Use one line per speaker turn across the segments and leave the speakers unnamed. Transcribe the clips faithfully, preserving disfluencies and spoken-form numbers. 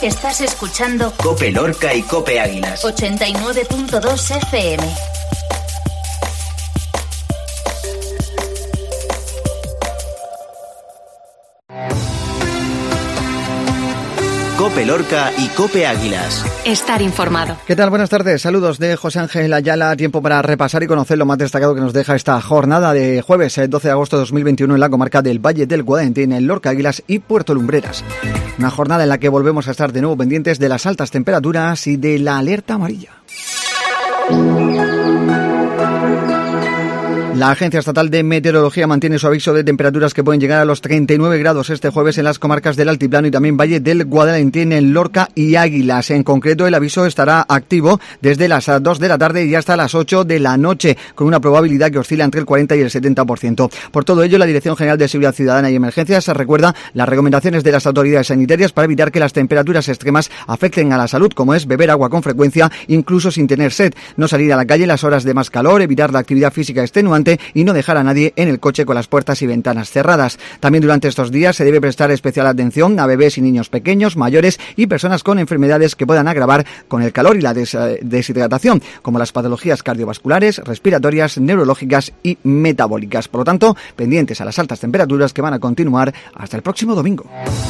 Estás escuchando
Cope Lorca y Cope Águilas.
ochenta y nueve punto dos F M.
Cope Lorca y Cope Águilas.
Estar informado.
¿Qué tal? Buenas tardes. Saludos de José Ángel Ayala. Tiempo para repasar y conocer lo más destacado que nos deja esta jornada de jueves doce de agosto de dos mil veintiuno en la comarca del Valle del Guadalentín, en Lorca, Águilas y Puerto Lumbreras. Una jornada en la que volvemos a estar de nuevo pendientes de las altas temperaturas y de la alerta amarilla. La Agencia Estatal de Meteorología mantiene su aviso de temperaturas que pueden llegar a los treinta y nueve grados este jueves en las comarcas del Altiplano y también Valle del Guadalentín, en Lorca y Águilas. En concreto, el aviso estará activo desde las dos de la tarde y hasta las ocho de la noche, con una probabilidad que oscila entre el cuarenta y el setenta por ciento. Por todo ello, la Dirección General de Seguridad Ciudadana y Emergencias recuerda las recomendaciones de las autoridades sanitarias para evitar que las temperaturas extremas afecten a la salud, como es beber agua con frecuencia, incluso sin tener sed, no salir a la calle en las horas de más calor, evitar la actividad física extenuante y no dejar a nadie en el coche con las puertas y ventanas cerradas. También durante estos días se debe prestar especial atención a bebés y niños pequeños, mayores y personas con enfermedades que puedan agravar con el calor y la des- deshidratación, como las patologías cardiovasculares, respiratorias, neurológicas y metabólicas. Por lo tanto, pendientes a las altas temperaturas que van a continuar hasta el próximo domingo.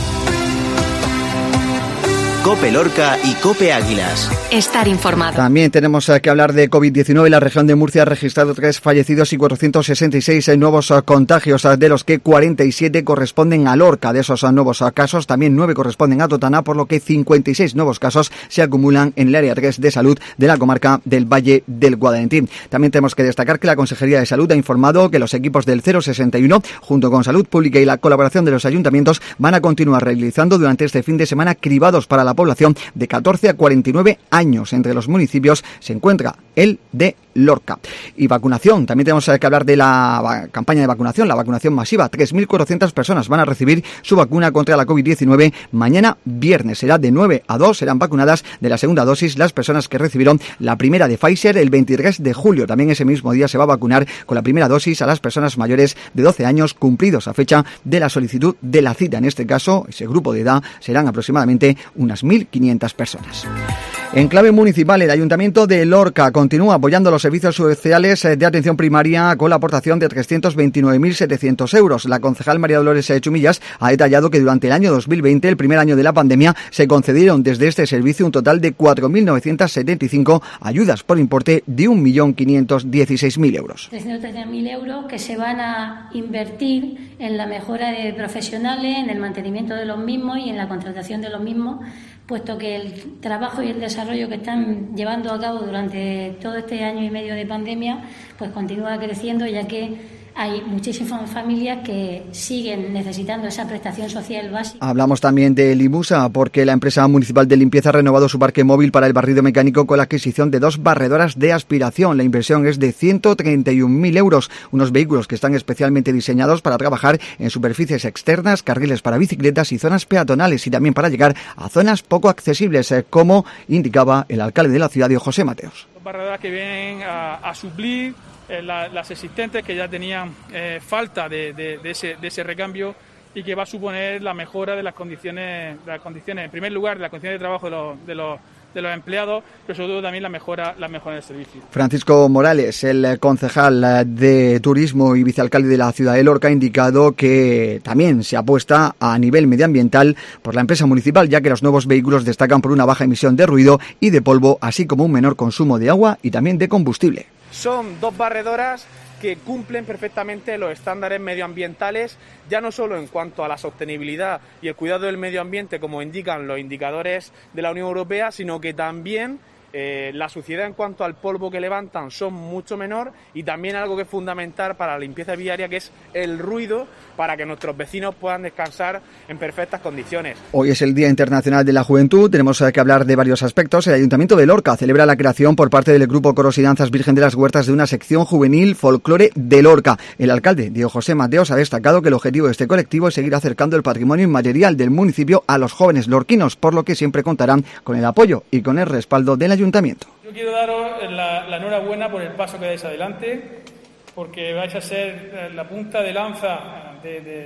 Cope Lorca y Cope Águilas.
Estar informado.
También tenemos que hablar de COVID diecinueve. La región de Murcia ha registrado tres fallecidos y cuatrocientos sesenta y seis nuevos contagios, de los que cuarenta y siete corresponden a Lorca. De esos nuevos casos, también nueve corresponden a Totana, por lo que cincuenta y seis nuevos casos se acumulan en el área tres de salud de la comarca del Valle del Guadalentín. También tenemos que destacar que la Consejería de Salud ha informado que los equipos del cero sesenta y uno, junto con Salud Pública y la colaboración de los ayuntamientos, van a continuar realizando durante este fin de semana cribados para la población de catorce a cuarenta y nueve años. Entre los municipios se encuentra el de Lorca. Y vacunación, también tenemos que hablar de la campaña de vacunación, la vacunación masiva. tres mil cuatrocientas personas van a recibir su vacuna contra la COVID diecinueve mañana viernes. Será de nueve a dos, serán vacunadas de la segunda dosis las personas que recibieron la primera de Pfizer el veintitrés de julio. También ese mismo día se va a vacunar con la primera dosis a las personas mayores de doce años cumplidos a fecha de la solicitud de la cita. En este caso, ese grupo de edad serán aproximadamente unas mil quinientas personas. En clave municipal, el Ayuntamiento de Lorca continúa apoyando los servicios sociales de atención primaria con la aportación de trescientos veintinueve mil setecientos euros. La concejal María Dolores Chumillas ha detallado que durante el año dos mil veinte, el primer año de la pandemia, se concedieron desde este servicio un total de cuatro mil novecientos setenta y cinco ayudas por importe de un millón quinientos dieciséis mil euros.
trescientos treinta mil euros que se van a invertir en la mejora de profesionales, en el mantenimiento de los mismos y en la contratación de los mismos, puesto que el trabajo y el desarrollo que están llevando a cabo durante todo este año y medio de pandemia pues continúa creciendo, ya que hay muchísimas familias que siguen necesitando esa prestación social básica.
Hablamos también de Limusa, porque la empresa municipal de limpieza ha renovado su parque móvil para el barrido mecánico con la adquisición de dos barredoras de aspiración. La inversión es de ciento treinta y un mil euros, unos vehículos que están especialmente diseñados para trabajar en superficies externas, carriles para bicicletas y zonas peatonales, y también para llegar a zonas poco accesibles, como indicaba el alcalde de la ciudad, José Mateos.
Dos barredoras que vienen a, a suplir eh, la, las existentes que ya tenían eh, falta de, de, de, ese, de ese recambio, y que va a suponer la mejora de las condiciones, de las condiciones en primer lugar, de las condiciones de trabajo de los, de los de los empleados, pero sobre todo también la mejora, la mejora del servicio.
Francisco Morales, el concejal de Turismo y vicealcalde de la ciudad de Lorca, ha indicado que también se apuesta a nivel medioambiental por la empresa municipal, ya que los nuevos vehículos destacan por una baja emisión de ruido y de polvo, así como un menor consumo de agua y también de combustible.
Son dos barredoras que cumplen perfectamente los estándares medioambientales, ya no solo en cuanto a la sostenibilidad y el cuidado del medio ambiente, como indican los indicadores de la Unión Europea, sino que también eh, la suciedad en cuanto al polvo que levantan son mucho menor, y también algo que es fundamental para la limpieza viaria, que es el ruido, para que nuestros vecinos puedan descansar en perfectas condiciones.
Hoy es el Día Internacional de la Juventud. Tenemos que hablar de varios aspectos. El Ayuntamiento de Lorca celebra la creación por parte del Grupo Coros y Danzas Virgen de las Huertas de una sección juvenil folclore de Lorca. El alcalde, Diego José Mateos, ha destacado que el objetivo de este colectivo es seguir acercando el patrimonio inmaterial del municipio a los jóvenes lorquinos, por lo que siempre contarán con el apoyo y con el respaldo del Ayuntamiento.
Yo quiero daros la, la enhorabuena por el paso que dais adelante, porque vais a ser la punta de lanza de, de,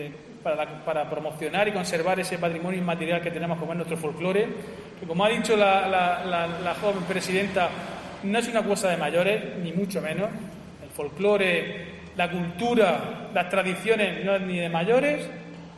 para, la, para promocionar y conservar ese patrimonio inmaterial que tenemos como es nuestro folclore, que como ha dicho la, la, la, la joven presidenta, no es una cosa de mayores, ni mucho menos. El folclore, la cultura, las tradiciones no es ni de mayores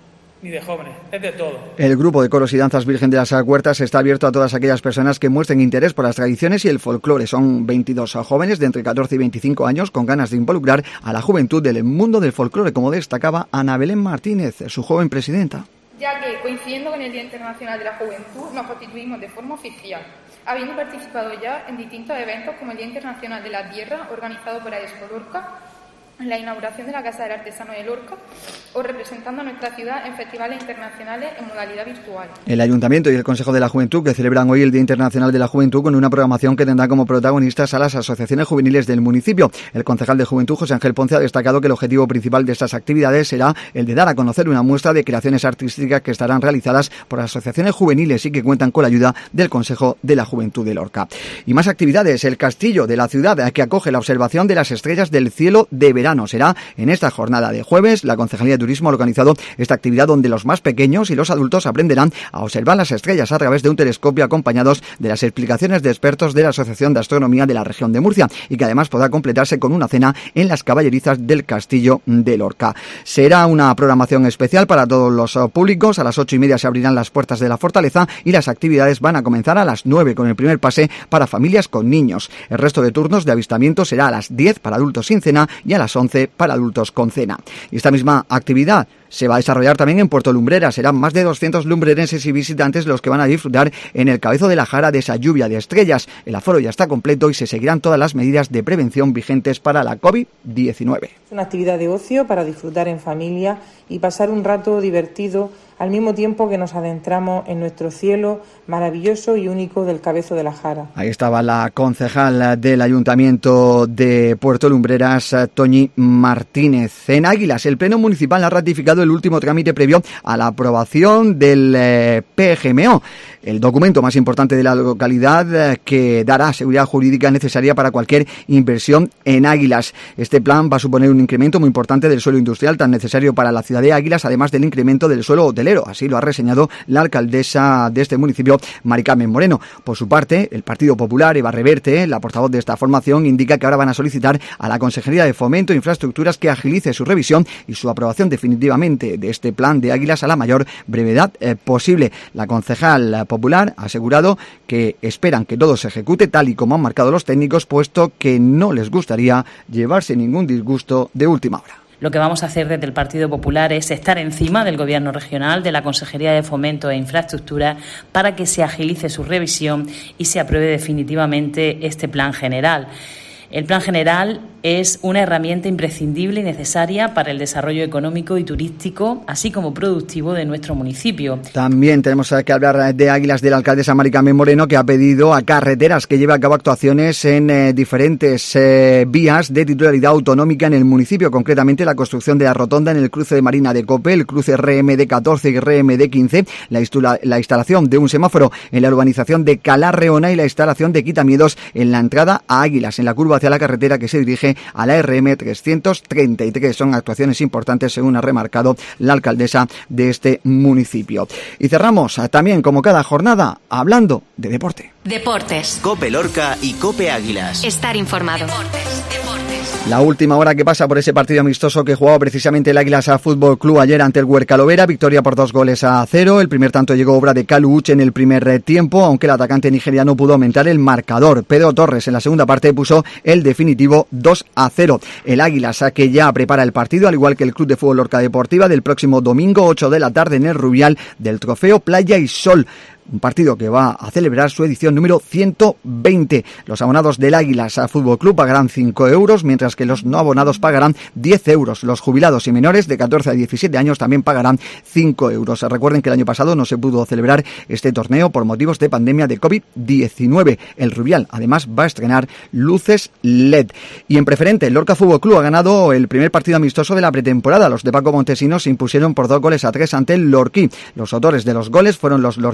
ni de jóvenes, es de todo.
El grupo de coros y danzas Virgen de las Huertas está abierto a todas aquellas personas que muestren interés por las tradiciones y el folclore. Son veintidós jóvenes de entre catorce y veinticinco años con ganas de involucrar a la juventud del mundo del folclore, como destacaba Ana Belén Martínez, su joven presidenta.
Ya que, coincidiendo con el Día Internacional de la Juventud, nos constituimos de forma oficial, habiendo participado ya en distintos eventos como el Día Internacional de la Tierra, organizado por Aesco Lorca, en la inauguración de la Casa del Artesano de Lorca, o representando a nuestra ciudad en festivales internacionales en modalidad virtual.
El Ayuntamiento y el Consejo de la Juventud, que celebran hoy el Día Internacional de la Juventud con una programación que tendrá como protagonistas a las asociaciones juveniles del municipio. El concejal de Juventud, José Ángel Ponce, ha destacado que el objetivo principal de estas actividades será el de dar a conocer una muestra de creaciones artísticas que estarán realizadas por asociaciones juveniles y que cuentan con la ayuda del Consejo de la Juventud de Lorca. Y más actividades. El castillo de la ciudad, que acoge la observación de las estrellas del cielo de verano. Será en esta jornada de jueves. La Concejalía de Turismo ha organizado esta actividad donde los más pequeños y los adultos aprenderán a observar las estrellas a través de un telescopio, acompañados de las explicaciones de expertos de la Asociación de Astronomía de la región de Murcia, y que además podrá completarse con una cena en las caballerizas del Castillo de Lorca. Será una programación especial para todos los públicos. A las ocho y media se abrirán las puertas de la fortaleza y las actividades van a comenzar a las nueve con el primer pase para familias con niños. El resto de turnos de avistamiento será a las diez para adultos sin cena y a las once para adultos con cena. Y esta misma actividad se va a desarrollar también en Puerto Lumbreras. Serán más de doscientos lumbrerenses y visitantes los que van a disfrutar en el Cabezo de la Jara de esa lluvia de estrellas. El aforo ya está completo y se seguirán todas las medidas de prevención vigentes para la COVID diecinueve.
Es una actividad de ocio para disfrutar en familia y pasar un rato divertido al mismo tiempo que nos adentramos en nuestro cielo maravilloso y único del Cabezo de la Jara.
Ahí estaba la concejal del Ayuntamiento de Puerto Lumbreras, Toñi Martínez. En Águilas, el Pleno Municipal ha ratificado el último trámite previo a la aprobación del eh, P G M O, el documento más importante de la localidad eh, que dará seguridad jurídica necesaria para cualquier inversión en Águilas. Este plan va a suponer un incremento muy importante del suelo industrial tan necesario para la ciudad de Águilas, además del incremento del suelo hotelero. Así lo ha reseñado la alcaldesa de este municipio, Mari Carmen Moreno. Por su parte, el Partido Popular, Eva Reverte, la portavoz de esta formación, indica que ahora van a solicitar a la Consejería de Fomento e Infraestructuras que agilice su revisión y su aprobación definitivamente de este plan de Águilas a la mayor brevedad eh, posible. La concejal popular ha asegurado que esperan que todo se ejecute tal y como han marcado los técnicos, puesto que no les gustaría llevarse ningún disgusto de última hora.
Lo que vamos a hacer desde el Partido Popular es estar encima del Gobierno regional, de la Consejería de Fomento e Infraestructura, para que se agilice su revisión y se apruebe definitivamente este plan general. El plan general es una herramienta imprescindible y necesaria para el desarrollo económico y turístico, así como productivo de nuestro municipio.
También tenemos que hablar de Águilas, de la alcaldesa Mari Carmen Moreno, que ha pedido a Carreteras que lleve a cabo actuaciones en eh, diferentes eh, vías de titularidad autonómica en el municipio, concretamente la construcción de la rotonda en el cruce de Marina de Cope, el cruce R M D catorce y R M D quince, la, instala, la instalación de un semáforo en la urbanización de Calarreona y la instalación de quitamiedos en la entrada a Águilas, en la curva hacia la carretera que se dirige a la R M trescientos treinta y tres. Son actuaciones importantes, según ha remarcado la alcaldesa de este municipio. Y cerramos también, como cada jornada, hablando de deporte.
Deportes.
Cope Lorca y Cope Águilas.
Estar informado.
Deportes, deportes.
La última hora que pasa por ese partido amistoso que jugaba precisamente el Águilas a Fútbol Club ayer ante el Huerca Lovera, victoria por dos goles a cero. El primer tanto llegó obra de Kalu Uche en el primer tiempo, aunque el atacante nigeriano pudo aumentar el marcador. Pedro Torres en la segunda parte puso el definitivo dos a cero. El Águilas, que ya prepara el partido, al igual que el Club de Fútbol Lorca Deportiva, del próximo domingo ocho de la tarde en el Rubial del Trofeo Playa y Sol. Un partido que va a celebrar su edición número ciento veinte. Los abonados del Águilas a Fútbol Club pagarán cinco euros, mientras que los no abonados pagarán diez euros. Los jubilados y menores de catorce a diecisiete años también pagarán cinco euros. Recuerden que el año pasado no se pudo celebrar este torneo por motivos de pandemia de COVID diecinueve. El Rubial, además, va a estrenar luces L E D. Y en preferente, el Lorca Fútbol Club ha ganado el primer partido amistoso de la pretemporada. Los de Paco Montesinos se impusieron por dos goles a tres ante el Lorquí. Los autores de los goles fueron los lorquinos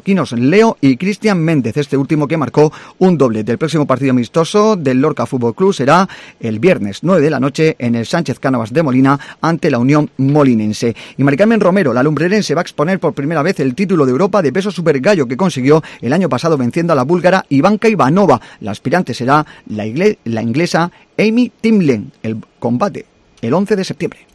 Leo y Cristian Méndez, este último que marcó un doblete. El próximo partido amistoso del Lorca Fútbol Club será el viernes nueve de la noche en el Sánchez Cánovas de Molina ante la Unión Molinense. Y Mari Carmen Romero, la lumbrerense, va a exponer por primera vez el título de Europa de peso supergallo que consiguió el año pasado venciendo a la búlgara Ivanka Ivanova. La aspirante será la, igle- la inglesa Amy Timlen. El combate el once de septiembre.